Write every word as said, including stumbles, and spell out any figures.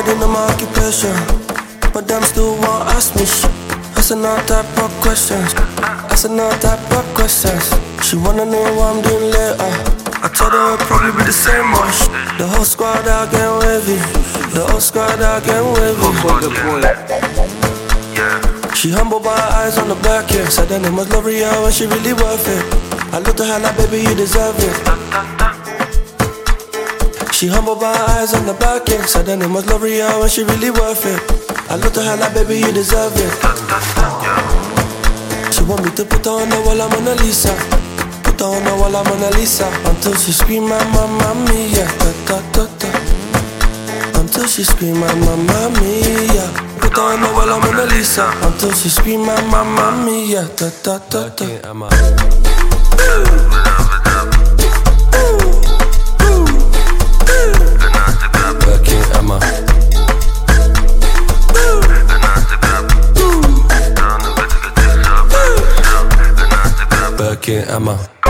already know my occupation, but them still won't ask me shit. Asking all type of questions, asking all type of questions. She wanna know what I'm doing later. I told her it'll probably be the same much. The whole squad out getting wavy, the whole squad out getting wavy. She humble by her eyes on the back, yeah. Said her name was L'Oreal and she really worth it. I looked at her like, baby, you deserve it. She humble by her eyes on the back, yeah. Said her name was L'Oreal and she really worth it. I looked at her like, baby, you deserve it. She want me to put her on the wall, I'm Mona Lisa. Put her on the wall, I'm Mona Lisa. Until she scream, mamma mia, da da da da. Until she scream, mamma mia. Put her on the wall, I'm Mona Lisa. Until she scream, mamma mia, da da da da. Birkin Emma. Birkin Emma.